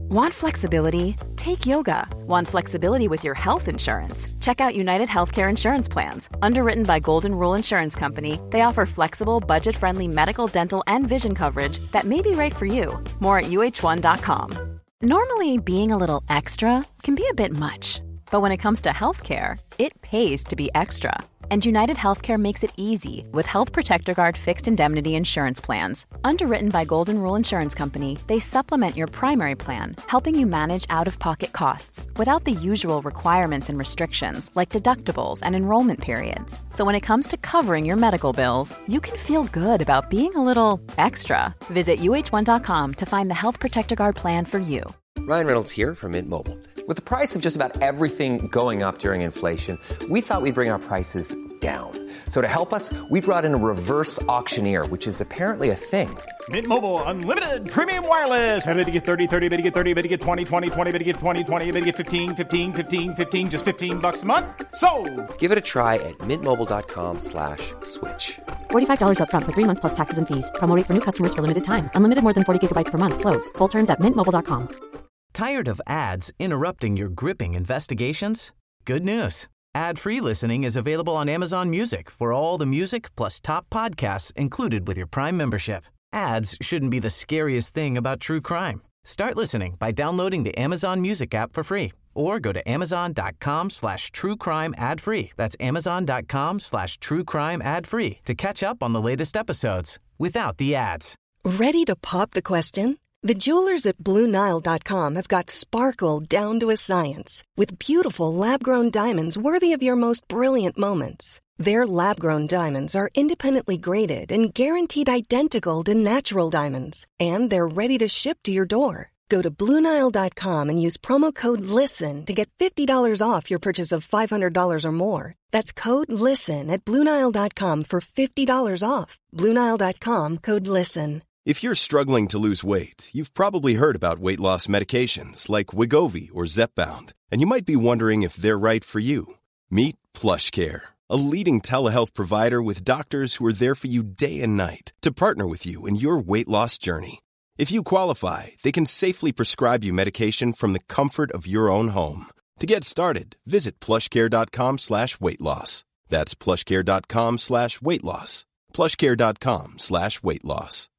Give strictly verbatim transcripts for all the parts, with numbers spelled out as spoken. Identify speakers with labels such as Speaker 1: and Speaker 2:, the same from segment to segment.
Speaker 1: Want flexibility? Take yoga. Want flexibility with your health insurance? Check out United Healthcare Insurance Plans. Underwritten by Golden Rule Insurance Company, they offer flexible, budget-friendly medical, dental, and vision coverage that may be right for you. More at U H one dot com. Normally, being a little extra can be a bit much. But when it comes to healthcare, it pays to be extra. And United Healthcare makes it easy with Health Protector Guard fixed indemnity insurance plans. Underwritten by Golden Rule Insurance Company, they supplement your primary plan, helping you manage out-of-pocket costs without the usual requirements and restrictions like deductibles and enrollment periods. So when it comes to covering your medical bills, you can feel good about being a little extra. Visit U H one dot com to find the Health Protector Guard plan for you.
Speaker 2: Ryan Reynolds here from Mint Mobile. With the price of just about everything going up during inflation, we thought we'd bring our prices down. So to help us, we brought in a reverse auctioneer, which is apparently a thing.
Speaker 3: Mint Mobile Unlimited Premium Wireless. How to get thirty, thirty, how to get thirty, how to get twenty, twenty, twenty, how to get twenty, twenty, how to get fifteen, fifteen, fifteen, fifteen, just fifteen bucks a month? Sold!
Speaker 2: Give it a try at mintmobile.com slash switch.
Speaker 4: forty-five dollars up front for three months plus taxes and fees. Promo rate for new customers for limited time. Unlimited more than forty gigabytes per month. Slows full terms at mint mobile dot com.
Speaker 5: Tired of ads interrupting your gripping investigations? Good news. Ad-free listening is available on Amazon Music for all the music plus top podcasts included with your Prime membership. Ads shouldn't be the scariest thing about true crime. Start listening by downloading the Amazon Music app for free or go to amazon.com slash true crime ad free. That's amazon.com slash true crime ad free to catch up on the latest episodes without the ads.
Speaker 6: Ready to pop the question? The jewelers at Blue Nile dot com have got sparkle down to a science with beautiful lab-grown diamonds worthy of your most brilliant moments. Their lab-grown diamonds are independently graded and guaranteed identical to natural diamonds, and they're ready to ship to your door. Go to Blue Nile dot com and use promo code LISTEN to get fifty dollars off your purchase of five hundred dollars or more. That's code LISTEN at Blue Nile dot com for fifty dollars off. Blue Nile dot com, code LISTEN.
Speaker 7: If you're struggling to lose weight, you've probably heard about weight loss medications like Wegovy or Zepbound, and you might be wondering if they're right for you. Meet PlushCare, a leading telehealth provider with doctors who are there for you day and night to partner with you in your weight loss journey. If you qualify, they can safely prescribe you medication from the comfort of your own home. To get started, visit plushcare.com slash weight loss. That's plushcare.com slash weight loss. plushcare.com slash weight loss.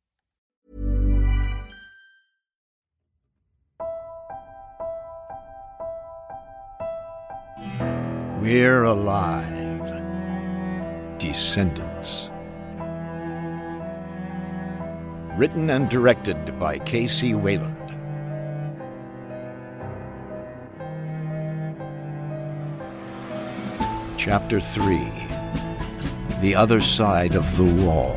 Speaker 8: We're alive. Descendants. Written and directed by K C Wayland. Chapter three. The Other Side of the Wall.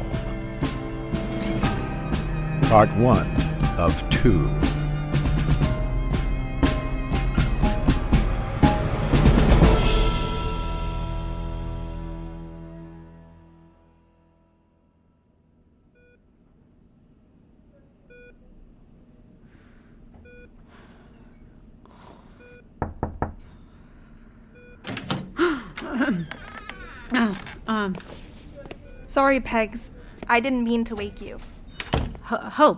Speaker 8: Part one of two.
Speaker 9: Oh, um.
Speaker 10: Sorry, Pegs. I didn't mean to wake you.
Speaker 9: H- Hope.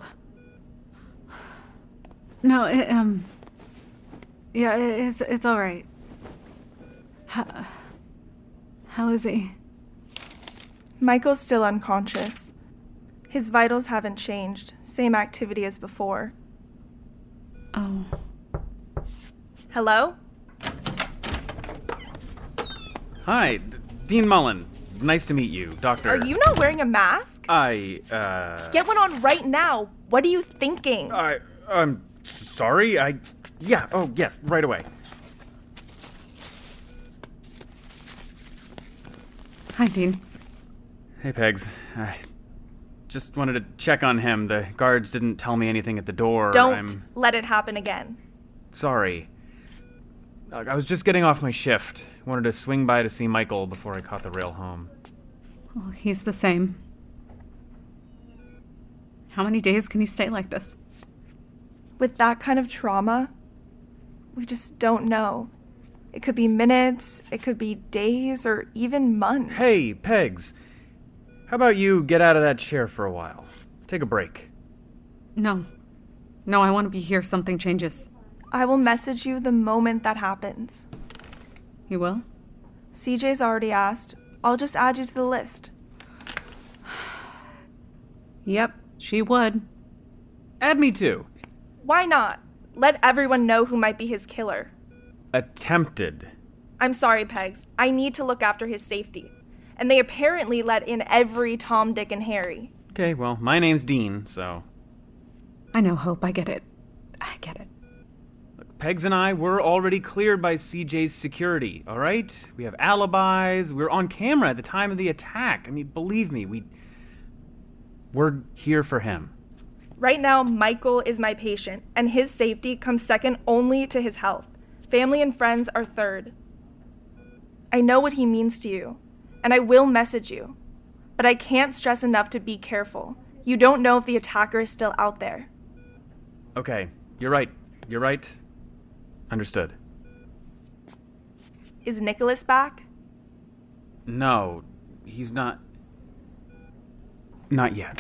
Speaker 9: No, it, um. Yeah, it, it's it's all right. How, how is he?
Speaker 10: Michael's still unconscious. His vitals haven't changed. Same activity as before.
Speaker 9: Oh.
Speaker 10: Hello?
Speaker 11: Hi, D- Dean Mullen. Nice to meet you, Doctor.
Speaker 10: Are you not wearing a mask?
Speaker 11: I, uh...
Speaker 10: Get one on right now. What are you thinking?
Speaker 11: I, I'm sorry, I... Yeah, oh, yes, right away.
Speaker 9: Hi, Dean.
Speaker 11: Hey, Pegs. I just wanted to check on him. The guards didn't tell me anything at the door.
Speaker 10: Don't
Speaker 11: I'm...
Speaker 10: let it happen again.
Speaker 11: Sorry. I was just getting off my shift. Wanted to swing by to see Michael before I caught the rail home.
Speaker 9: Oh, he's the same. How many days can you stay like this?
Speaker 10: With that kind of trauma, we just don't know. It could be minutes, it could be days, or even months.
Speaker 11: Hey, Pegs. How about you get out of that chair for a while? Take a break.
Speaker 9: No. No, I want to be here if something changes.
Speaker 10: I will message you the moment that happens.
Speaker 9: You will?
Speaker 10: C J's already asked. I'll just add you to the list.
Speaker 9: Yep, she would.
Speaker 11: Add me too.
Speaker 10: Why not? Let everyone know who might be his killer.
Speaker 11: Attempted.
Speaker 10: I'm sorry, Pegs. I need to look after his safety. And they apparently let in every Tom, Dick, and Harry.
Speaker 11: Okay, well, my name's Dean, so...
Speaker 9: I know, Hope. I get it. I get it.
Speaker 11: Look, Pegs and I were already cleared by C J's security, all right? We have alibis. We were on camera at the time of the attack. I mean, believe me, we... We're here for him.
Speaker 10: Right now, Michael is my patient, and his safety comes second only to his health. Family and friends are third. I know what he means to you, and I will message you. But I can't stress enough to be careful. You don't know if the attacker is still out there.
Speaker 11: Okay, you're right. You're right. Understood.
Speaker 10: Is Nicholas back?
Speaker 11: No, he's not... Not yet.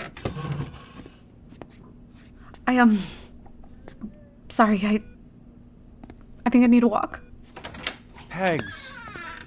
Speaker 9: I, um... Sorry, I... I think I need a walk.
Speaker 11: Pegs.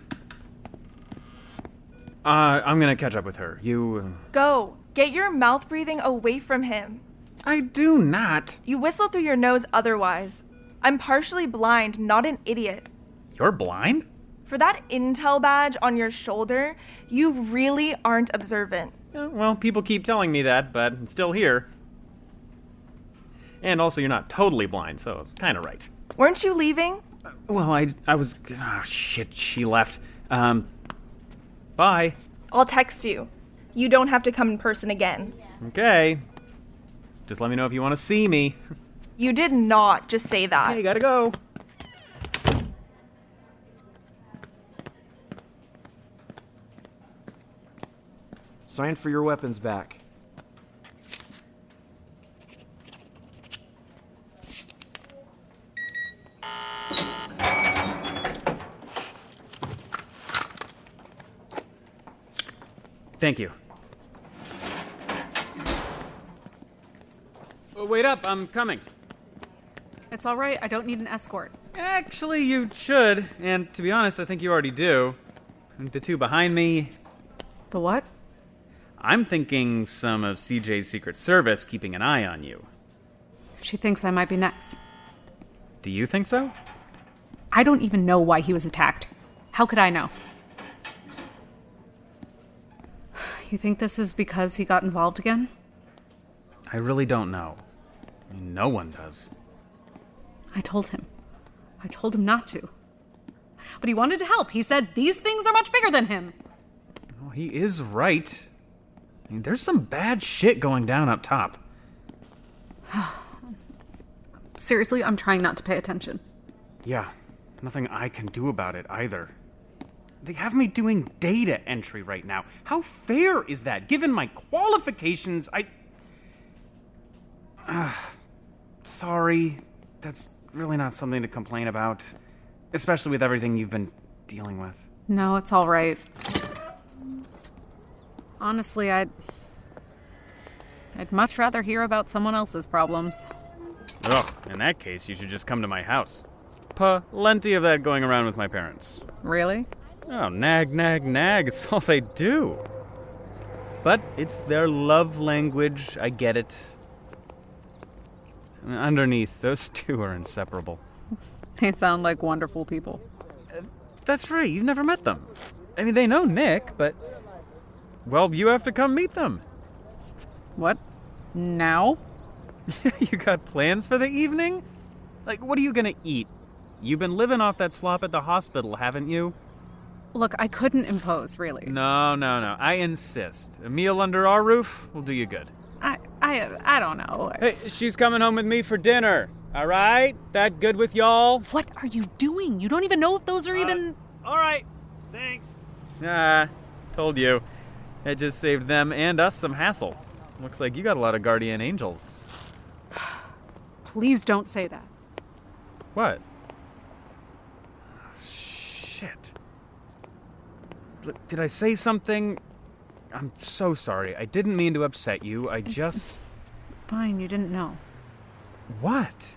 Speaker 11: Uh, I'm gonna catch up with her. You... Uh...
Speaker 10: Go. Get your mouth breathing away from him.
Speaker 11: I do not.
Speaker 10: You whistle through your nose otherwise. I'm partially blind, not an idiot.
Speaker 11: You're blind?
Speaker 10: For that intel badge on your shoulder, you really aren't observant.
Speaker 11: Uh, well, people keep telling me that, but I'm still here. And also, you're not totally blind, so it's kind of right.
Speaker 10: Weren't you leaving?
Speaker 11: Uh, well, I, I was... Oh, shit, she left. Um, bye.
Speaker 10: I'll text you. You don't have to come in person again.
Speaker 11: Okay. Just let me know if you want to see me.
Speaker 10: You did not just say that.
Speaker 11: Hey, gotta go.
Speaker 12: Sign for your weapons back.
Speaker 11: Thank you. Oh, wait up, I'm coming.
Speaker 9: It's all right. I don't need an escort.
Speaker 11: Actually, you should. And to be honest, I think you already do. And the two behind me...
Speaker 9: The what?
Speaker 11: I'm thinking some of C J's Secret Service keeping an eye on you.
Speaker 9: She thinks I might be next.
Speaker 11: Do you think so?
Speaker 9: I don't even know why he was attacked. How could I know? You think this is because he got involved again?
Speaker 11: I really don't know. I mean, no one does.
Speaker 9: I told him. I told him not to. But he wanted to help. He said these things are much bigger than him.
Speaker 11: Well, he is right. I mean, there's some bad shit going down up top.
Speaker 9: Seriously, I'm trying not to pay attention.
Speaker 11: Yeah, nothing I can do about it either. They have me doing data entry right now. How fair is that? Given my qualifications, I... Uh, sorry. That's really not something to complain about. Especially with everything you've been dealing with.
Speaker 9: No, it's all right. Honestly, I'd... I'd much rather hear about someone else's problems.
Speaker 11: Ugh, in that case, you should just come to my house. Plenty of that going around with my parents.
Speaker 9: Really?
Speaker 11: Oh, nag, nag, nag. It's all they do. But it's their love language. I get it. Underneath, those two are inseparable.
Speaker 9: They sound like wonderful people.
Speaker 11: Uh, that's right. You've never met them. I mean, they know Nick, but... Well, you have to come meet them.
Speaker 9: What? Now?
Speaker 11: You got plans for the evening? Like, what are you gonna eat? You've been living off that slop at the hospital, haven't you?
Speaker 9: Look, I couldn't impose, really.
Speaker 11: No, no, no. I insist. A meal under our roof will do you good.
Speaker 9: I, I, I don't know.
Speaker 11: Hey, she's coming home with me for dinner. All right? That good with y'all?
Speaker 9: What are you doing? You don't even know if those are uh, even...
Speaker 12: All right. Thanks.
Speaker 11: Ah, told you. It just saved them and us some hassle. Looks like you got a lot of guardian angels.
Speaker 9: Please don't say that.
Speaker 11: What? Shit. Did I say something? I'm so sorry. I didn't mean to upset you. I just...
Speaker 9: It's fine. You didn't know.
Speaker 11: What?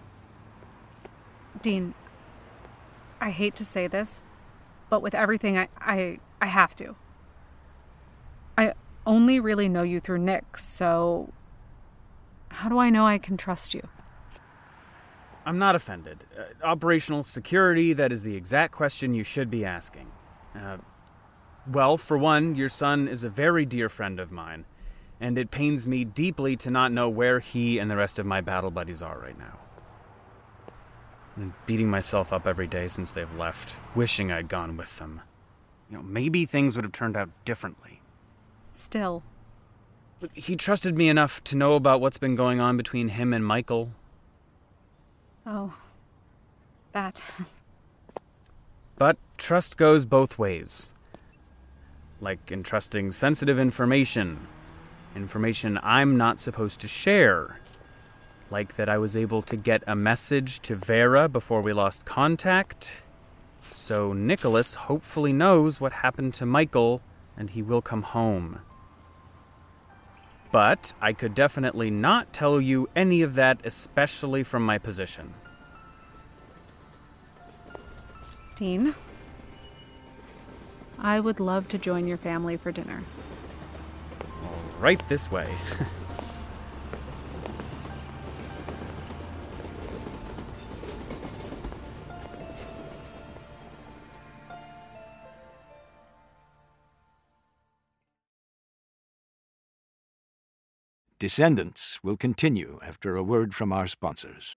Speaker 9: Dean, I hate to say this, but with everything, I, I, I have to. I only really know you through Nick, so how do I know I can trust you?
Speaker 11: I'm not offended. Uh, operational security, that is the exact question you should be asking. Uh, well, for one, your son is a very dear friend of mine, and it pains me deeply to not know where he and the rest of my battle buddies are right now. I'm beating myself up every day since they've left, wishing I'd gone with them. You know, maybe things would have turned out differently.
Speaker 9: Still.
Speaker 11: Look, he trusted me enough to know about what's been going on between him and Michael.
Speaker 9: Oh, that.
Speaker 11: But trust goes both ways. Like entrusting sensitive information. Information I'm not supposed to share. Like that I was able to get a message to Vera before we lost contact. So Nicholas hopefully knows what happened to Michael, and he will come home. But I could definitely not tell you any of that, especially from my position.
Speaker 9: Dean, I would love to join your family for dinner.
Speaker 11: Right this way.
Speaker 8: Descendants will continue after a word from our sponsors.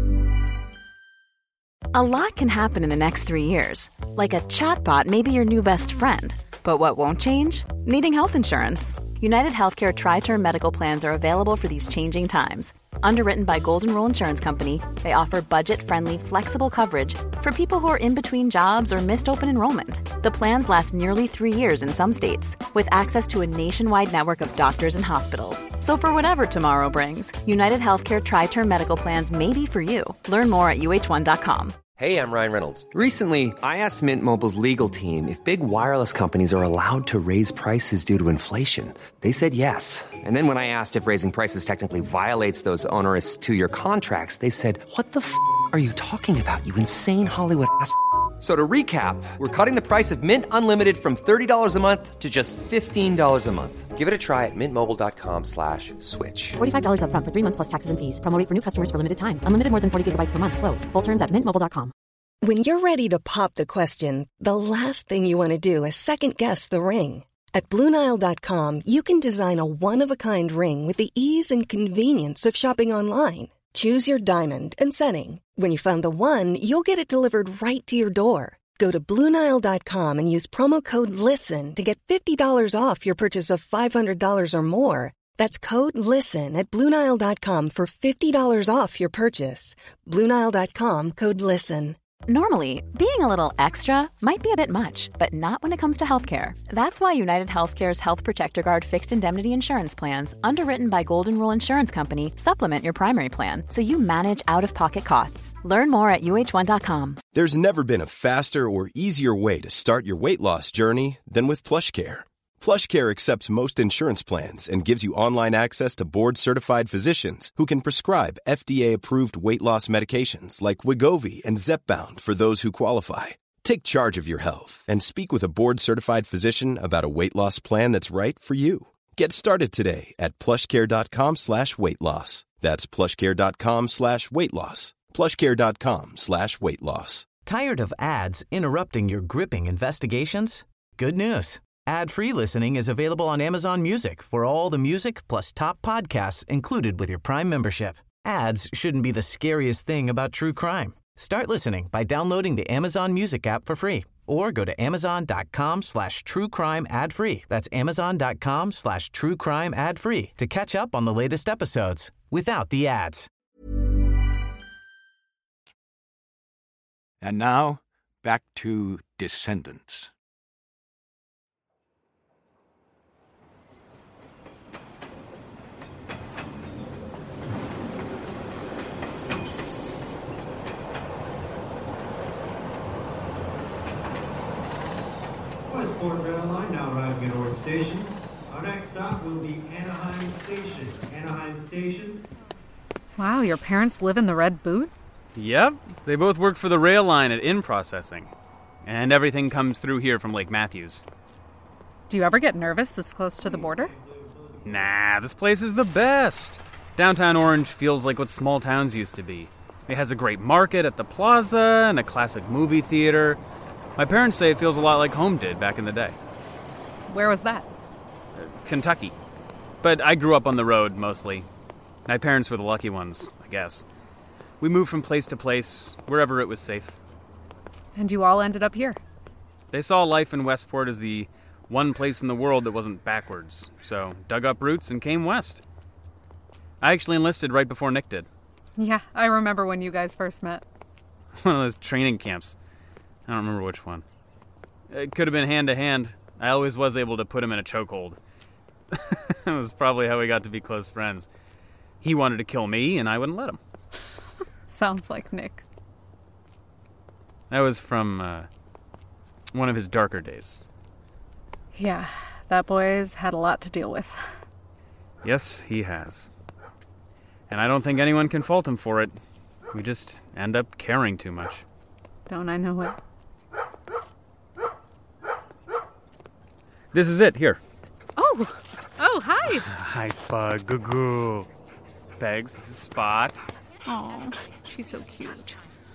Speaker 1: A lot can happen in the next three years. Like a chatbot may be your new best friend. But what won't change? Needing health insurance. United Healthcare Tri-Term Medical Plans are available for these changing times. Underwritten by Golden Rule Insurance Company, they offer budget-friendly, flexible coverage for people who are in between jobs or missed open enrollment. The plans last nearly three years in some states, with access to a nationwide network of doctors and hospitals. So for whatever tomorrow brings, United Healthcare Tri-Term Medical Plans may be for you. Learn more at U H one dot com.
Speaker 2: Hey, I'm Ryan Reynolds. Recently, I asked Mint Mobile's legal team if big wireless companies are allowed to raise prices due to inflation. They said yes. And then when I asked if raising prices technically violates those onerous two-year contracts, they said, what the f*** are you talking about, you insane Hollywood ass f- So to recap, we're cutting the price of Mint Unlimited from thirty dollars a month to just fifteen dollars a month. Give it a try at mintmobile.com slash switch.
Speaker 4: forty-five dollars up front for three months plus taxes and fees. Promo rate for new customers for limited time. Unlimited more than forty gigabytes per month. Slows full terms at mint mobile dot com.
Speaker 6: When you're ready to pop the question, the last thing you want to do is second-guess the ring. At Blue Nile dot com, you can design a one-of-a-kind ring with the ease and convenience of shopping online. Choose your diamond and setting. When you find the one, you'll get it delivered right to your door. Go to Blue Nile dot com and use promo code LISTEN to get fifty dollars off your purchase of five hundred dollars or more. That's code LISTEN at Blue Nile dot com for fifty dollars off your purchase. Blue Nile dot com, code LISTEN.
Speaker 1: Normally, being a little extra might be a bit much, but not when it comes to healthcare. That's why United Healthcare's Health Protector Guard fixed indemnity insurance plans, underwritten by Golden Rule Insurance Company, supplement your primary plan so you manage out-of-pocket costs. Learn more at U H one dot com.
Speaker 7: There's never been a faster or easier way to start your weight loss journey than with PlushCare. PlushCare accepts most insurance plans and gives you online access to board-certified physicians who can prescribe F D A-approved weight loss medications like Wegovy and Zepbound for those who qualify. Take charge of your health and speak with a board-certified physician about a weight loss plan that's right for you. Get started today at plushcare.com slash weight loss. That's plushcare.com slash weight loss. plushcare.com slash weight loss.
Speaker 5: Tired of ads interrupting your gripping investigations? Good news. Ad-free listening is available on Amazon Music for all the music plus top podcasts included with your Prime membership. Ads shouldn't be the scariest thing about true crime. Start listening by downloading the Amazon Music app for free or go to amazon.com slash true crime ad free. That's amazon.com slash true crime ad free to catch up on the latest episodes without the ads.
Speaker 8: And now, back to Descendants.
Speaker 13: Westport Rail Line now arriving at Ord Station. Our next stop will be Anaheim Station. Anaheim Station.
Speaker 9: Wow, your parents live in the Red Boot?
Speaker 11: Yep, they both work for the rail line at In Processing. And everything comes through here from Lake Matthews.
Speaker 9: Do you ever get nervous this close to the border?
Speaker 11: Nah, this place is the best. Downtown Orange feels like what small towns used to be. It has a great market at the plaza and a classic movie theater. My parents say it feels a lot like home did back in the day.
Speaker 9: Where was that?
Speaker 11: Uh, Kentucky. But I grew up on the road, mostly. My parents were the lucky ones, I guess. We moved from place to place, wherever it was safe.
Speaker 9: And you all ended up here?
Speaker 11: They saw life in Westport as the one place in the world that wasn't backwards, so dug up roots and came west. I actually enlisted right before Nick did.
Speaker 9: Yeah, I remember when you guys first met.
Speaker 11: One of those training camps. I don't remember which one. It could have been hand-to-hand. I always was able to put him in a chokehold. That was probably how we got to be close friends. He wanted to kill me, and I wouldn't let him.
Speaker 9: Sounds like Nick.
Speaker 11: That was from uh, one of his darker days.
Speaker 9: Yeah, that boy's had a lot to deal with.
Speaker 11: Yes, he has. And I don't think anyone can fault him for it. We just end up caring too much.
Speaker 9: Don't I know it?
Speaker 11: This is it, here.
Speaker 9: Oh! Oh, hi!
Speaker 11: Hi, Spud. Goo-goo. Pegs, Spot.
Speaker 9: Oh, she's so cute.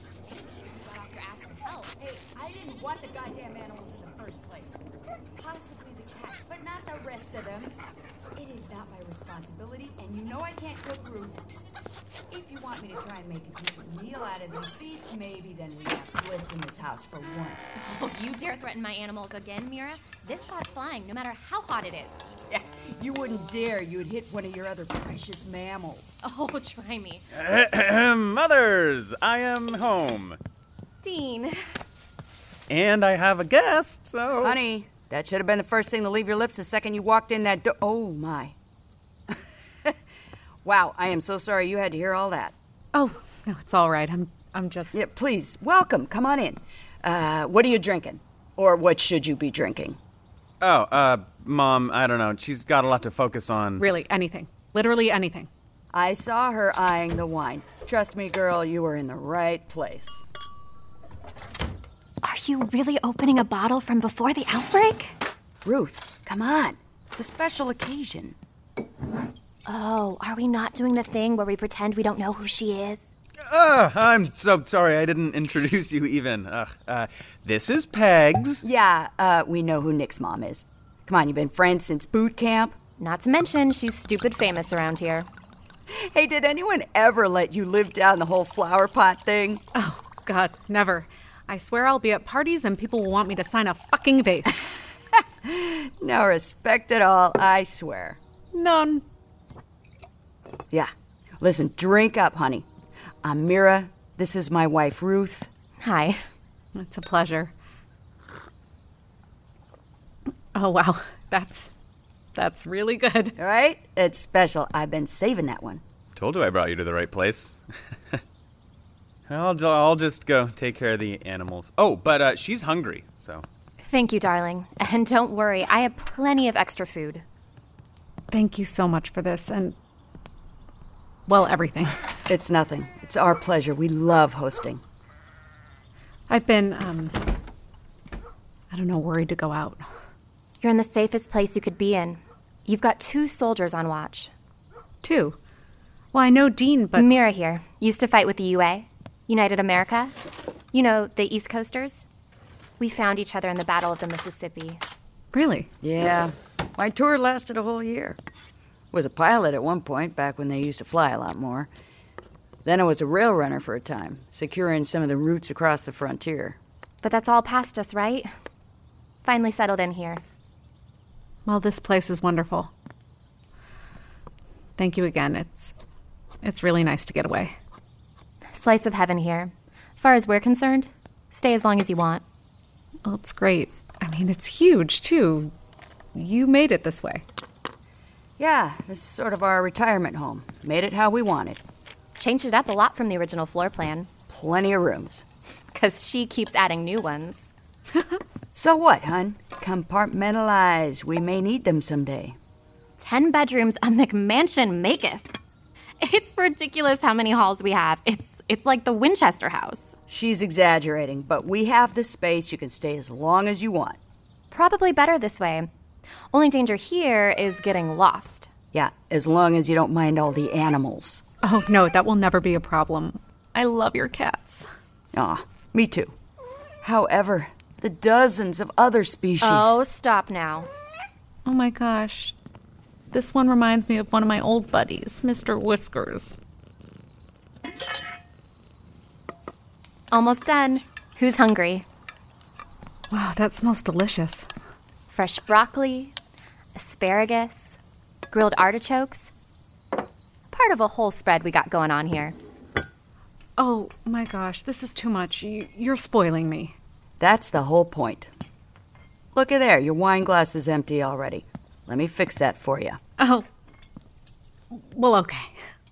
Speaker 13: Hey, I didn't want the goddamn animals in the first place. Possibly the cats, but not the rest of them. It is not my responsibility, and you know I can't cook Ruth. If you want me to try and make a decent meal out of these beasts, maybe then we have bliss in this house for once.
Speaker 14: Oh, you dare threaten my animals again, Mira? This spot's flying, no matter how hot it is.
Speaker 13: Yeah, you wouldn't dare. You'd hit one of your other precious mammals.
Speaker 14: Oh, try me.
Speaker 11: Mothers, I am home.
Speaker 14: Dean.
Speaker 11: And I have a guest, so...
Speaker 13: Honey, that should have been the first thing to leave your lips the second you walked in that door. Oh, my. Wow, I am so sorry you had to hear all that.
Speaker 9: Oh, no, it's all right. I'm I'm just...
Speaker 13: Yeah, please, welcome. Come on in. Uh, what are you drinking? Or what should you be drinking?
Speaker 11: Oh, uh, Mom, I don't know. She's got a lot to focus on.
Speaker 9: Really, anything. Literally anything.
Speaker 13: I saw her eyeing the wine. Trust me, girl, you were in the right place.
Speaker 14: Are you really opening a bottle from before the outbreak?
Speaker 13: Ruth, come on. It's a special occasion.
Speaker 14: Oh, are we not doing the thing where we pretend we don't know who she is?
Speaker 11: Uh, I'm so sorry I didn't introduce you even. Ugh, uh, this is Pegs.
Speaker 13: Yeah, uh, we know who Nick's mom is. Come on, you've been friends since boot camp?
Speaker 14: Not to mention, she's stupid famous around here.
Speaker 13: Hey, did anyone ever let you live down the whole flower pot thing?
Speaker 9: Oh, God, never. I swear I'll be at parties and people will want me to sign a fucking vase.
Speaker 13: No respect at all, I swear.
Speaker 9: None.
Speaker 13: Yeah. Listen, drink up, honey. I'm Mira. This is my wife, Ruth.
Speaker 14: Hi.
Speaker 9: It's a pleasure. Oh, wow. That's... that's really good.
Speaker 13: All right? It's special. I've been saving that one.
Speaker 11: Told you I brought you to the right place. I'll, I'll just go take care of the animals. Oh, but uh, she's hungry, so...
Speaker 14: Thank you, darling. And don't worry, I have plenty of extra food.
Speaker 9: Thank you so much for this, and... well, everything.
Speaker 13: It's nothing. It's our pleasure. We love hosting.
Speaker 9: I've been, um... I don't know, worried to go out.
Speaker 14: You're in the safest place you could be in. You've got two soldiers on watch.
Speaker 9: Two? Well, I know Dean, but...
Speaker 14: Mira here. Used to fight with the U A. United America. You know, the East Coasters. We found each other in the Battle of the Mississippi.
Speaker 9: Really?
Speaker 13: Yeah. My tour lasted a whole year. Was a pilot at one point, back when they used to fly a lot more. Then I was a rail runner for a time, securing some of the routes across the frontier.
Speaker 14: But that's all past us, right? Finally settled in here.
Speaker 9: Well, this place is wonderful. Thank you again. It's it's really nice to get away.
Speaker 14: Slice of heaven here. Far as we're concerned, stay as long as you want.
Speaker 9: Well, it's great. I mean, it's huge, too. You made it this way.
Speaker 13: Yeah, this is sort of our retirement home. Made it how we wanted.
Speaker 14: Changed it up a lot from the original floor plan.
Speaker 13: Plenty of rooms.
Speaker 14: Because she keeps adding new ones.
Speaker 13: So what, hun? Compartmentalize. We may need them someday.
Speaker 14: Ten bedrooms a McMansion maketh. It's ridiculous how many halls we have. It's it's like the Winchester house.
Speaker 15: She's exaggerating, but we have the space. You can stay as long as you want.
Speaker 14: Probably better this way. Only danger here is getting lost.
Speaker 15: Yeah, as long as you don't mind all the animals.
Speaker 9: Oh, no, that will never be a problem. I love your cats.
Speaker 15: Aw, me too. However, the dozens of other species...
Speaker 14: Oh, stop now.
Speaker 9: Oh my gosh. This one reminds me of one of my old buddies, Mister Whiskers.
Speaker 14: Almost done. Who's hungry?
Speaker 9: Wow, that smells delicious.
Speaker 14: Fresh broccoli, asparagus, grilled artichokes. Part of a whole spread we got going on here.
Speaker 9: Oh my gosh, this is too much. You, you're spoiling me.
Speaker 15: That's the whole point. Look at there, your wine glass is empty already. Let me fix that for you.
Speaker 9: Oh, well, okay.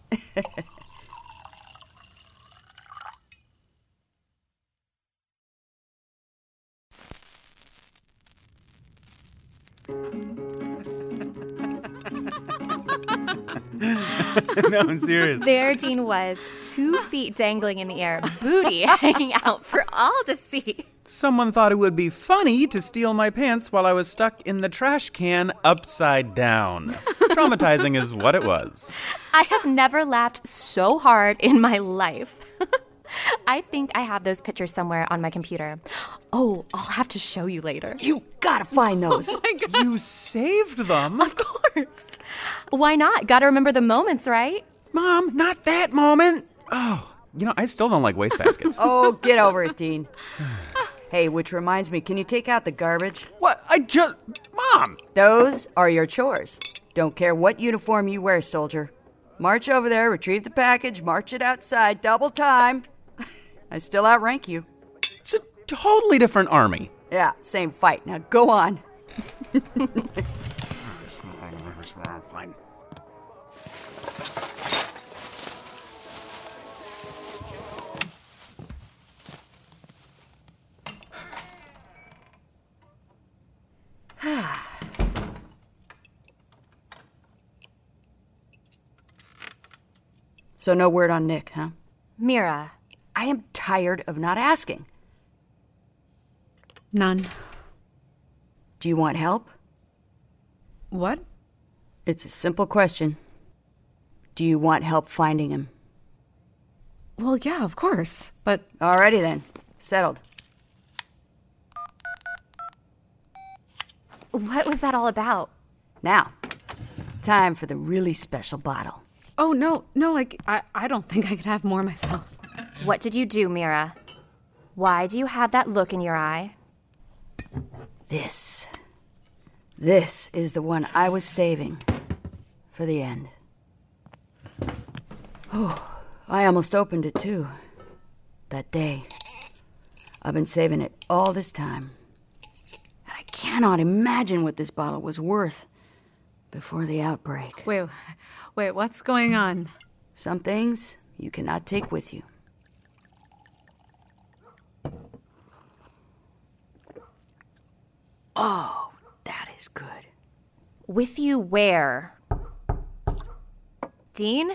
Speaker 11: No, I'm serious.
Speaker 14: There Dean was, two feet dangling in the air, booty hanging out for all to see.
Speaker 11: Someone thought it would be funny to steal my pants while I was stuck in the trash can upside down. Traumatizing is what it was.
Speaker 14: I have never laughed so hard in my life. I think I have those pictures somewhere on my computer. Oh, I'll have to show you later.
Speaker 15: You gotta find those.
Speaker 9: Oh my God.
Speaker 11: You saved them?
Speaker 14: Of course. Why not? Gotta remember the moments, right?
Speaker 11: Mom, not that moment. Oh, you know, I still don't like wastebaskets.
Speaker 15: Oh, get over it, Dean. Hey, which reminds me, can you take out the garbage?
Speaker 11: What? I just... Mom!
Speaker 15: Those are your chores. Don't care what uniform you wear, soldier. March over there, retrieve the package, march it outside, double time. I still outrank you.
Speaker 11: It's a totally different army.
Speaker 15: Yeah, same fight. Now go on.
Speaker 11: Fine.
Speaker 15: So no word on Nick, huh?
Speaker 14: Mira.
Speaker 15: I am tired of not asking.
Speaker 9: None.
Speaker 15: Do you want help?
Speaker 9: What?
Speaker 15: It's a simple question. Do you want help finding him?
Speaker 9: Well, yeah, of course, but...
Speaker 15: Alrighty then. Settled.
Speaker 14: What was that all about?
Speaker 15: Now, time for the really special bottle.
Speaker 9: Oh, no, no, I, I, I don't think I could have more myself.
Speaker 14: What did you do, Mira? Why do you have that look in your eye?
Speaker 15: This. This is the one I was saving for the end. Oh, I almost opened it too. That day. I've been saving it all this time. And I cannot imagine what this bottle was worth before the outbreak.
Speaker 9: Wait, wait, what's going on?
Speaker 15: Some things you cannot take with you. Oh, that is good.
Speaker 14: With you where? Dean?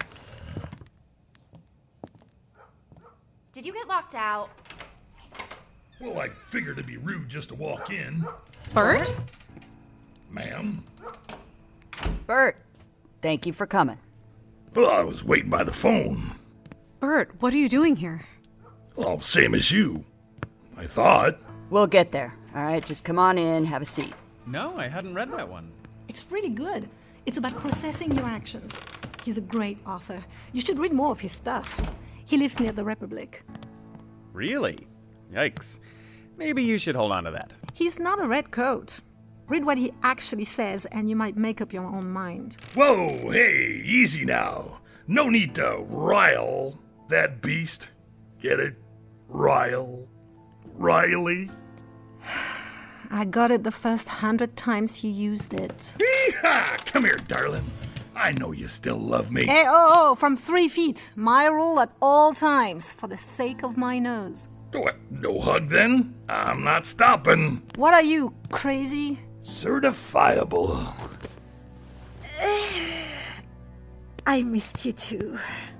Speaker 14: Did you get locked out?
Speaker 16: Well, I figured it'd be rude just to walk in.
Speaker 9: Bert?
Speaker 16: Ma'am?
Speaker 15: Bert, thank you for coming.
Speaker 16: Well, I was waiting by the phone.
Speaker 9: Bert, what are you doing here?
Speaker 16: Well, same as you. I thought.
Speaker 15: We'll get there. All right, just come on in, have a seat.
Speaker 11: No, I hadn't read that one.
Speaker 17: It's really good. It's about processing your actions. He's a great author. You should read more of his stuff. He lives near the Republic.
Speaker 11: Really? Yikes. Maybe you should hold on to that.
Speaker 17: He's not a red coat. Read what he actually says, and you might make up your own mind.
Speaker 16: Whoa, hey, easy now. No need to rile that beast. Get it? Rile. Riley.
Speaker 17: I got it the first hundred times you used it.
Speaker 16: Hee-ha! Come here, darling. I know you still love me.
Speaker 17: Hey, oh, oh, from three feet. My rule at all times, for the sake of my nose.
Speaker 16: What, no hug then? I'm not stopping.
Speaker 17: What are you, crazy?
Speaker 16: Certifiable.
Speaker 17: I missed you too.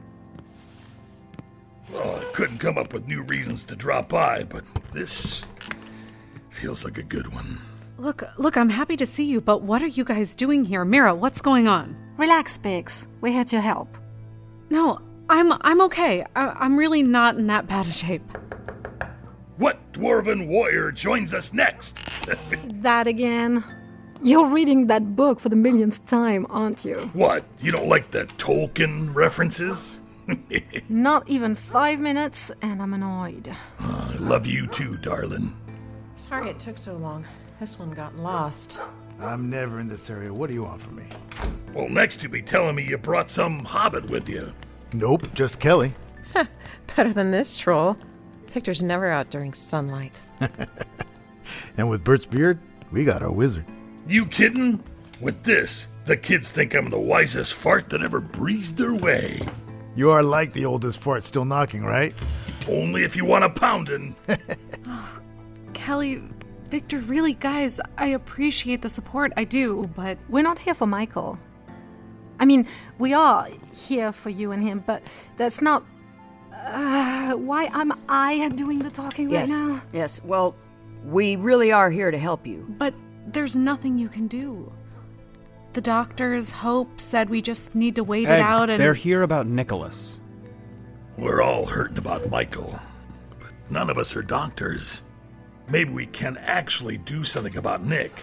Speaker 16: Well, I couldn't come up with new reasons to drop by, but this feels like a good one.
Speaker 9: Look, look, I'm happy to see you, but what are you guys doing here? Mira, what's going on?
Speaker 17: Relax, Biggs. We're here to help.
Speaker 9: No, I'm I'm okay. I, I'm really not in that bad a shape.
Speaker 16: What dwarven warrior joins us next?
Speaker 17: That again? You're reading that book for the millionth time, aren't you?
Speaker 16: What? You don't like the Tolkien references?
Speaker 17: Not even five minutes, and I'm annoyed.
Speaker 16: Oh, I love you too, darling.
Speaker 18: Sorry it took so long. This one got lost.
Speaker 19: I'm never in this area. What do you want from me?
Speaker 16: Well, next you'll be telling me you brought some hobbit with you.
Speaker 19: Nope, just Kelly.
Speaker 18: Better than this troll. Victor's never out during sunlight.
Speaker 19: And with Bert's beard, we got our wizard.
Speaker 16: You kidding? With this, the kids think I'm the wisest fart that ever breezed their way.
Speaker 19: You are like the oldest fart still knocking, right?
Speaker 16: Only if you want a pounding.
Speaker 9: Oh, Kelly, Victor, really, guys, I appreciate the support, I do, but...
Speaker 17: We're not here for Michael. I mean, we are here for you and him, but that's not... Uh, why am I doing the talking
Speaker 15: yes.
Speaker 17: right now?
Speaker 15: Yes, well, we really are here to help you.
Speaker 9: But there's nothing you can do. The doctors, Hope, said we just need to wait
Speaker 11: Eggs,
Speaker 9: it out and...
Speaker 11: they're here about Nicholas.
Speaker 16: We're all hurting about Michael, but none of us are doctors. Maybe we can actually do something about Nick.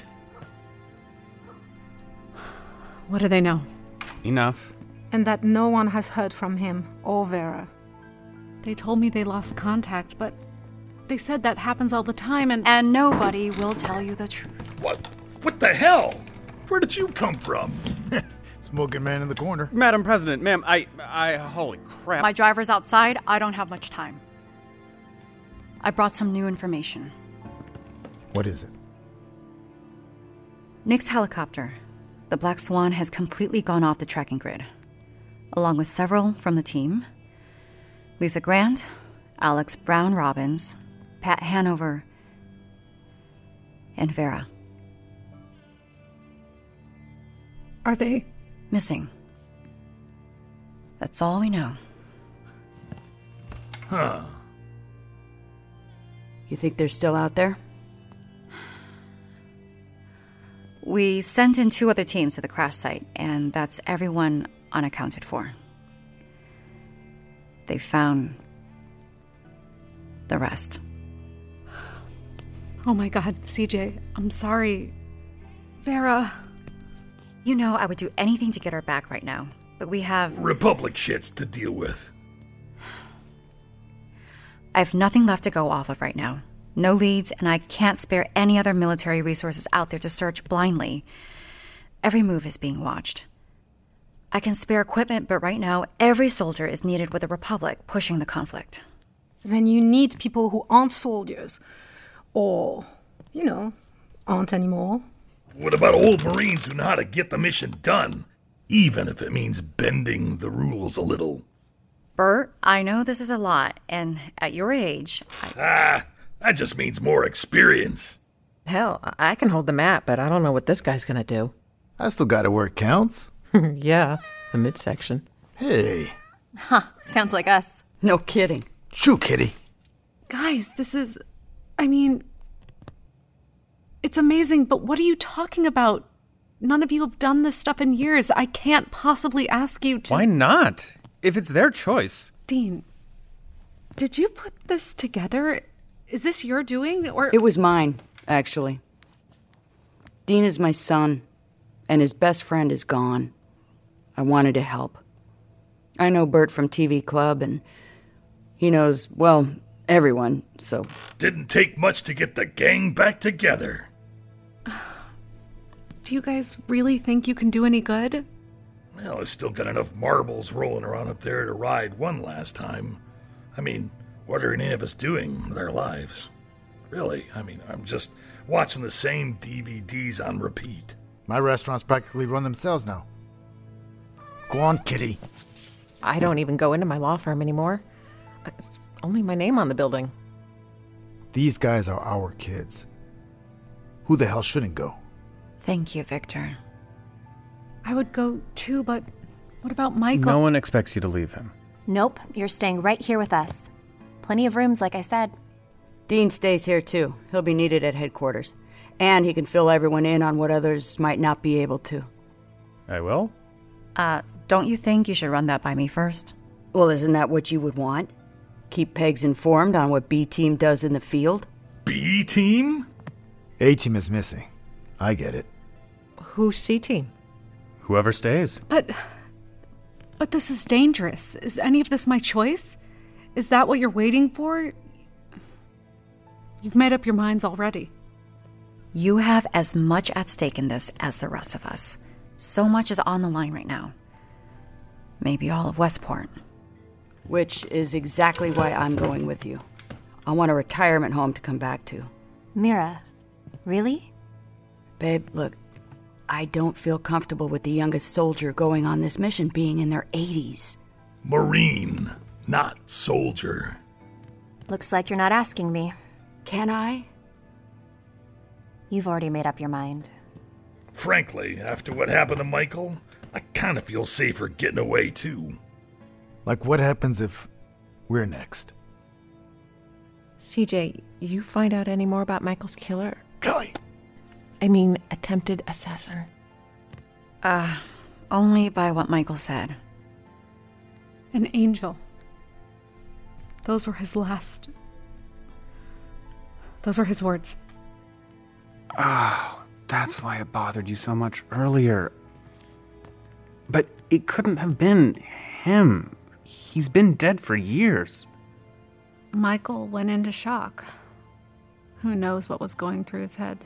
Speaker 9: What do they know?
Speaker 11: Enough.
Speaker 17: And that no one has heard from him or Vera.
Speaker 9: They told me they lost contact, but they said that happens all the time and...
Speaker 1: And nobody will tell you the truth.
Speaker 16: What? What the hell? Where did you come from?
Speaker 19: Smoking man in the corner.
Speaker 11: Madam President, ma'am, I... I... Holy crap.
Speaker 1: My driver's outside. I don't have much time. I brought some new information.
Speaker 19: What is it?
Speaker 1: Nick's helicopter, the Black Swan, has completely gone off the tracking grid, along with several from the team. Lisa Grant, Alex Brown Robbins, Pat Hanover, and Vera.
Speaker 9: Are they...
Speaker 1: missing? That's all we know.
Speaker 16: Huh.
Speaker 15: You think they're still out there?
Speaker 1: We sent in two other teams to the crash site, and that's everyone unaccounted for. They found the rest.
Speaker 9: Oh my God, C J, I'm sorry. Vera...
Speaker 1: You know I would do anything to get her back right now, but we have...
Speaker 16: Republic shits to deal with.
Speaker 1: I have nothing left to go off of right now. No leads, and I can't spare any other military resources out there to search blindly. Every move is being watched. I can spare equipment, but right now, every soldier is needed with the Republic pushing the conflict.
Speaker 17: Then you need people who aren't soldiers. Or, you know, aren't anymore.
Speaker 16: What about old Marines who know how to get the mission done, even if it means bending the rules a little?
Speaker 1: Bert, I know this is a lot, and at your age... I...
Speaker 16: Ah, that just means more experience.
Speaker 18: Hell, I can hold the map, but I don't know what this guy's gonna do.
Speaker 19: I still got it where it counts.
Speaker 18: Yeah, the midsection.
Speaker 19: Hey.
Speaker 14: Huh, sounds like us.
Speaker 15: No kidding.
Speaker 19: Shoo, kitty.
Speaker 9: Guys, this is... I mean... It's amazing, but what are you talking about? None of you have done this stuff in years. I can't possibly ask you to...
Speaker 11: Why not? If it's their choice.
Speaker 9: Dean, did you put this together? Is this your doing, or...
Speaker 15: It was mine, actually. Dean is my son, and his best friend is gone. I wanted to help. I know Bert from T V Club, and he knows, well, everyone, so...
Speaker 16: Didn't take much to get the gang back together.
Speaker 9: Do you guys really think you can do any good?
Speaker 16: Well, I still got enough marbles rolling around up there to ride one last time. I mean, what are any of us doing with our lives? Really, I mean, I'm just watching the same D V Ds on repeat.
Speaker 19: My restaurants practically run themselves now. Go on, kitty.
Speaker 18: I don't even go into my law firm anymore. It's only my name on the building.
Speaker 19: These guys are our kids. Who the hell shouldn't go?
Speaker 1: Thank you, Victor.
Speaker 9: I would go too, but What about Michael?
Speaker 11: No one expects you to leave him.
Speaker 14: Nope, you're staying right here with us. Plenty of rooms, like I said.
Speaker 15: Dean stays here too. He'll be needed at headquarters. And he can fill everyone in on what others might not be able to.
Speaker 11: I will?
Speaker 20: Uh, don't you think you should run that by me first?
Speaker 15: Well, isn't that what you would want? Keep Pegs informed on what B-Team does in the field?
Speaker 16: B-Team?
Speaker 19: A-Team is missing. I get it.
Speaker 18: Who's C-Team?
Speaker 11: Whoever stays.
Speaker 9: But... But this is dangerous. Is any of this my choice? Is that what you're waiting for? You've made up your minds already.
Speaker 20: You have as much at stake in this as the rest of us. So much is on the line right now. Maybe all of Westport.
Speaker 15: Which is exactly why I'm going with you. I want a retirement home to come back to.
Speaker 14: Mira, really?
Speaker 15: Babe, look, I don't feel comfortable with the youngest soldier going on this mission being in their eighties.
Speaker 16: Marine, not soldier.
Speaker 14: Looks like you're not asking me.
Speaker 15: Can I?
Speaker 14: You've already made up your mind.
Speaker 16: Frankly, after what happened to Michael, I kind of feel safer getting away, too.
Speaker 19: Like, what happens if we're next?
Speaker 18: C J, you find out any more about Michael's killer?
Speaker 19: Kelly!
Speaker 18: I mean, attempted assassin.
Speaker 20: Uh, only by what Michael said.
Speaker 9: An angel. Those were his last... Those are his words.
Speaker 11: Oh, that's why it bothered you so much earlier. But it couldn't have been him. He's been dead for years.
Speaker 9: Michael went into shock. Who knows what was going through his head?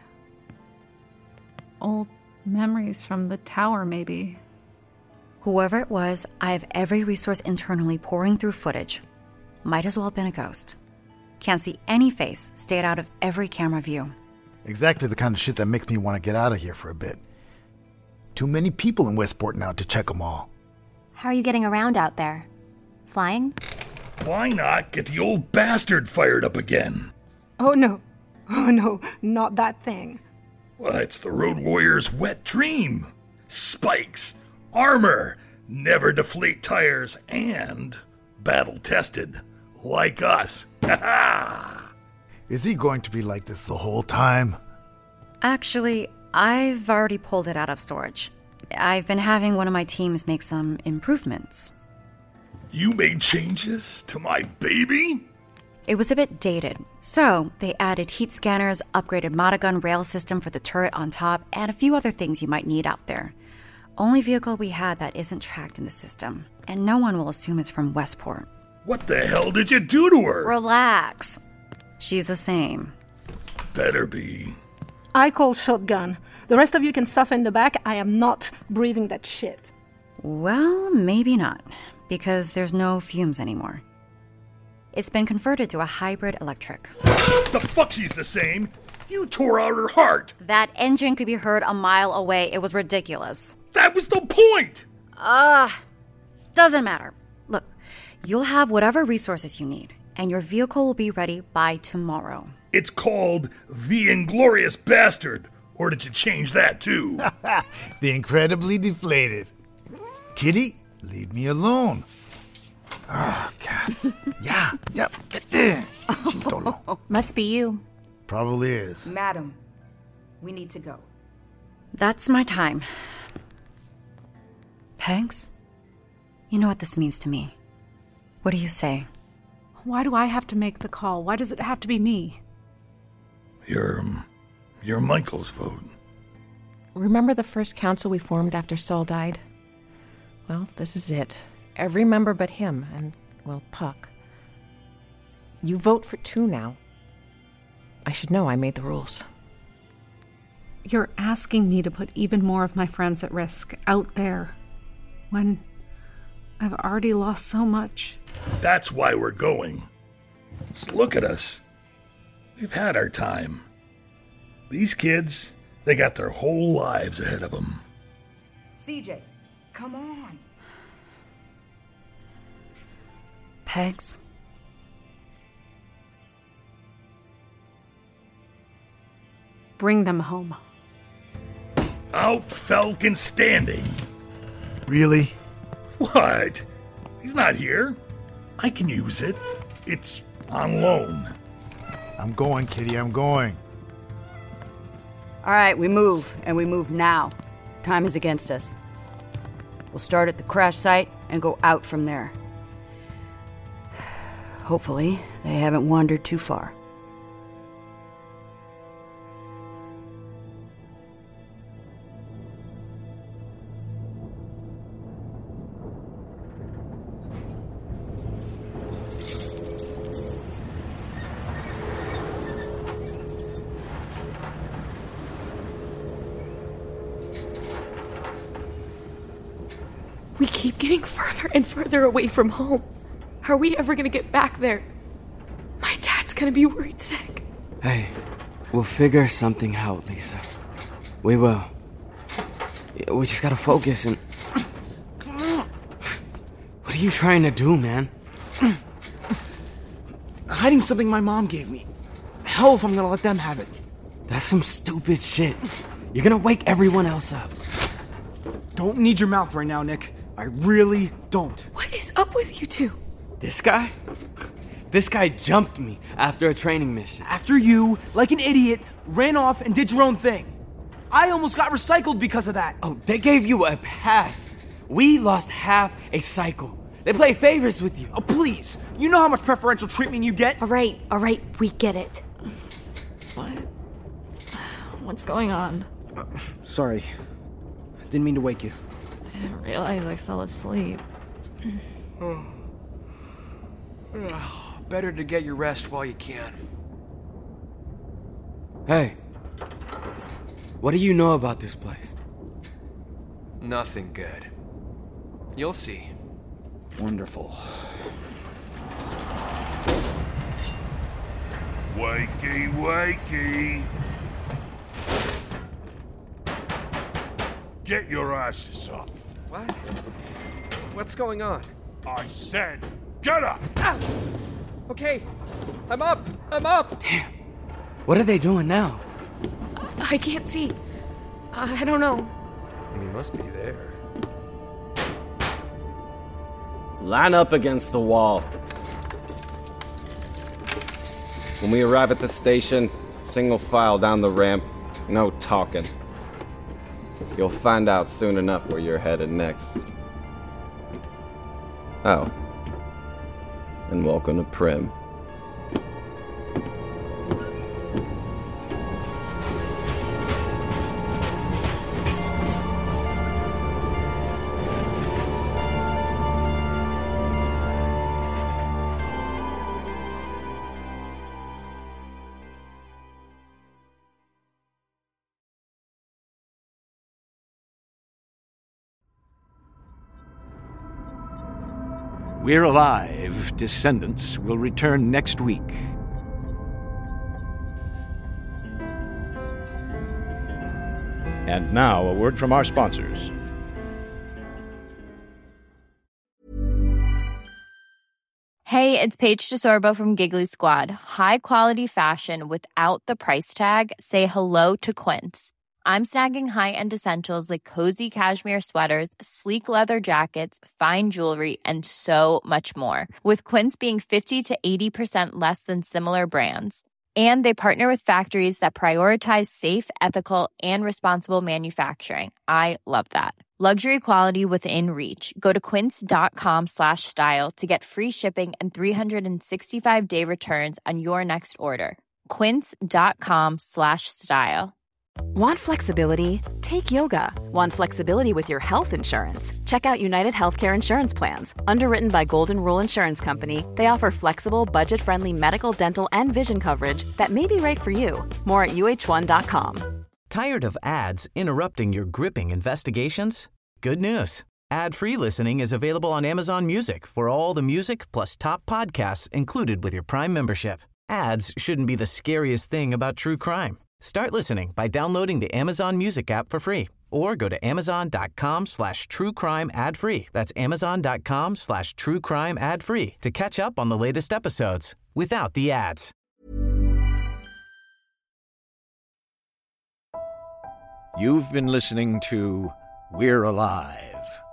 Speaker 9: Old memories from the tower, maybe.
Speaker 20: Whoever it was, I have every resource internally pouring through footage. Might as well have been a ghost. Can't see any face, stayed out of every camera view.
Speaker 19: Exactly the kind of shit that makes me want to get out of here for a bit. Too many people in Westport now to check them all.
Speaker 14: How are you getting around out there? Flying?
Speaker 16: Why not get the old bastard fired up again?
Speaker 17: Oh no. Oh no, not that thing.
Speaker 16: Well, it's the Road Warrior's wet dream. Spikes, armor, never deflate tires, and battle-tested, like us.
Speaker 19: Is he going to be like this the whole time?
Speaker 20: Actually, I've already pulled it out of storage. I've been having one of my teams make some improvements.
Speaker 16: You made changes to my baby?
Speaker 20: It was a bit dated, so they added heat scanners, upgraded Motogun rail system for the turret on top, and a few other things you might need out there. Only vehicle we had that isn't tracked in the system, and no one will assume is from Westport.
Speaker 16: What the hell did you do to her?
Speaker 20: Relax. She's the same.
Speaker 16: Better be.
Speaker 17: I call shotgun. The rest of you can suffer in the back. I am not breathing that shit.
Speaker 20: Well, maybe not, because there's no fumes anymore. It's been converted to a hybrid electric.
Speaker 16: The fuck she's the same? You tore out her heart!
Speaker 20: That engine could be heard a mile away. It was ridiculous.
Speaker 16: That was the point!
Speaker 20: Ah, uh, doesn't matter. Look, you'll have whatever resources you need, and your vehicle will be ready by tomorrow.
Speaker 16: It's called the Inglorious Bastard. Or did you change that too?
Speaker 19: The incredibly deflated. Kitty, leave me alone. Ah, oh, cats. Yeah, yep, get there.
Speaker 14: Must be you.
Speaker 19: Probably is.
Speaker 15: Madam, we need to go.
Speaker 20: That's my time. Pegs, you know what this means to me. What do you say?
Speaker 9: Why do I have to make the call? Why does it have to be me?
Speaker 16: You're, um, you're Michael's vote.
Speaker 18: Remember the first council we formed after Saul died? Well, this is it. Every member but him and, well, Puck. You vote for two now. I should know I made the rules.
Speaker 9: You're asking me to put even more of my friends at risk out there when I've already lost so much.
Speaker 16: That's why we're going. Just look at us. We've had our time. These kids, they got their whole lives ahead of them.
Speaker 15: C J, come on.
Speaker 20: Pegs?
Speaker 9: Bring them home.
Speaker 16: Out Falcon standing.
Speaker 19: Really?
Speaker 16: What? He's not here. I can use it. It's on loan.
Speaker 19: I'm going, Kitty, I'm going.
Speaker 15: All right, we move, and we move now. Time is against us. We'll start at the crash site and go out from there. Hopefully, they haven't wandered too far.
Speaker 21: We keep getting further and further away from home. How are we ever gonna get back there? My dad's gonna be worried sick.
Speaker 22: Hey, we'll figure something out, Lisa. We will. We just gotta focus and... What are you trying to do, man?
Speaker 23: Hiding something my mom gave me. Hell if I'm gonna let them have it.
Speaker 22: That's some stupid shit. You're gonna wake everyone else up.
Speaker 23: Don't need your mouth right now, Nick. I really don't.
Speaker 21: What is up with you two?
Speaker 22: This guy? This guy jumped me after a training mission.
Speaker 23: After you, like an idiot, ran off and did your own thing. I almost got recycled because of that.
Speaker 22: Oh, they gave you a pass. We lost half a cycle. They play favorites with you.
Speaker 23: Oh, please. You know how much preferential treatment you get?
Speaker 21: All right, all right, we get it. What? What's going on?
Speaker 23: Uh, sorry. Didn't mean to wake you.
Speaker 21: I didn't realize I fell asleep.
Speaker 8: Better to get your rest while you can.
Speaker 22: Hey. What do you know about this place?
Speaker 8: Nothing good. You'll see.
Speaker 23: Wonderful.
Speaker 24: Wakey, wakey. Get your asses up.
Speaker 8: What? What's going on?
Speaker 24: I said, get up!
Speaker 8: Ah! Okay, I'm up! I'm up!
Speaker 22: Damn. What are they doing now?
Speaker 21: I can't see. I don't know.
Speaker 8: He must be there.
Speaker 25: Line up against the wall. When we arrive at the station, single file down the ramp, no talking. You'll find out soon enough where you're headed next. Oh. And welcome to Prim.
Speaker 8: We're Alive, Descendants will return next week.
Speaker 26: And now, a word from our sponsors.
Speaker 27: Hey, it's Paige DeSorbo from Giggly Squad. High quality fashion without the price tag. Say hello to Quince. I'm snagging high-end essentials like cozy cashmere sweaters, sleek leather jackets, fine jewelry, and so much more. With Quince being fifty to eighty percent less than similar brands. And they partner with factories that prioritize safe, ethical, and responsible manufacturing. I love that. Luxury quality within reach. Go to quince.com slash style to get free shipping and three sixty-five day returns on your next order. Quince.com slash style.
Speaker 1: Want flexibility? Take yoga. Want flexibility with your health insurance? Check out United Healthcare Insurance Plans. Underwritten by Golden Rule Insurance Company, they offer flexible, budget-friendly medical, dental, and vision coverage that may be right for you. More at U H one dot com.
Speaker 5: Tired of ads interrupting your gripping investigations? Good news. Ad-free listening is available on Amazon Music for all the music plus top podcasts included with your Prime membership. Ads shouldn't be the scariest thing about true crime. Start listening by downloading the Amazon Music app for free or go to amazon.com slash true crime ad free. That's amazon.com slash true crime ad free to catch up on the latest episodes without the ads.
Speaker 8: You've been listening to We're Alive,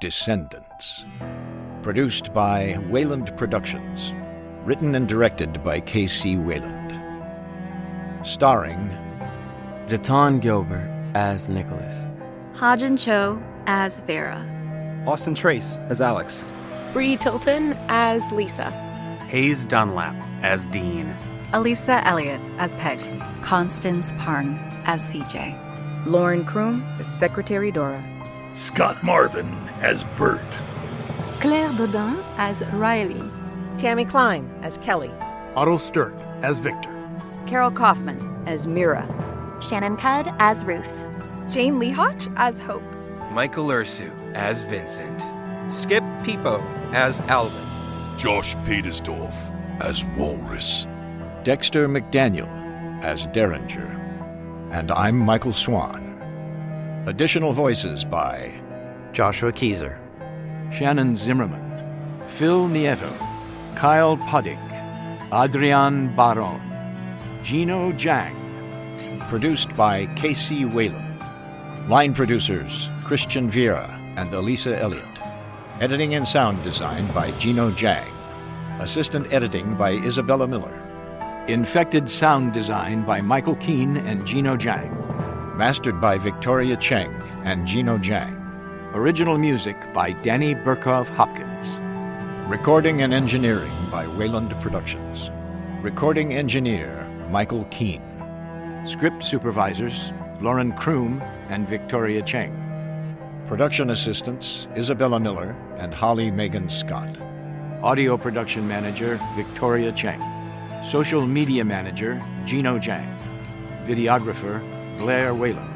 Speaker 8: Descendants. Produced by Wayland Productions. Written and directed by K C Wayland. Starring
Speaker 22: Jaton Gilbert as Nicholas.
Speaker 2: Ha-Jin Cho as Vera.
Speaker 3: Austin Trace as Alex.
Speaker 21: Bree Tilton as Lisa.
Speaker 11: Hayes Dunlap as Dean.
Speaker 1: Elisa Elliott as Pegs.
Speaker 20: Constance Parn as C J.
Speaker 15: Lauren Kroom as Secretary Dora.
Speaker 16: Scott Marvin as Bert.
Speaker 17: Claire Dodin as Riley.
Speaker 18: Tammy Klein as Kelly.
Speaker 19: Otto Stirk as Victor.
Speaker 15: Carol Kaufman as Mira.
Speaker 14: Shannon Cudd as Ruth.
Speaker 4: Jane Lehoch as Hope.
Speaker 6: Michael Ursu as Vincent.
Speaker 7: Skip Peepo as Alvin.
Speaker 24: Josh Petersdorf as Walrus.
Speaker 8: Dexter McDaniel as Derringer. And I'm Michael Swan. Additional voices by
Speaker 3: Joshua Keezer,
Speaker 8: Shannon Zimmerman, Phil Nieto, Kyle Pudig, Adrian Baron, Gino Jang. Produced by K C Wayland. Line producers Christian Vieira and Elisa Elliott. Editing and sound design by Gino Jang. Assistant editing by Isabella Miller. Infected sound design by Michael Keane and Gino Jang. Mastered by Victoria Cheng and Gino Jang. Original music by Danny Burkhoff Hopkins. Recording and engineering by Wayland Productions. Recording engineer Michael Keane. Script supervisors Lauren Kroom and Victoria Cheng. Production assistants Isabella Miller and Holly Megan Scott. Audio production manager Victoria Cheng. Social media manager Gino Jang. Videographer Blair Wayland.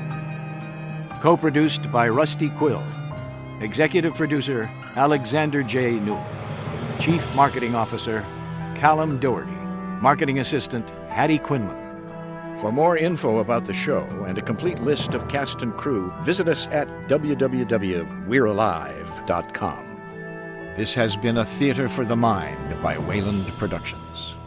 Speaker 8: Co-produced by Rusty Quill. Executive producer Alexander J. Newell. Chief Marketing Officer Callum Doherty. Marketing Assistant Hattie Quinlan. For more info about the show and a complete list of cast and crew, visit us at w w w dot we're alive dot com. This has been a Theater for the Mind by Wayland Productions.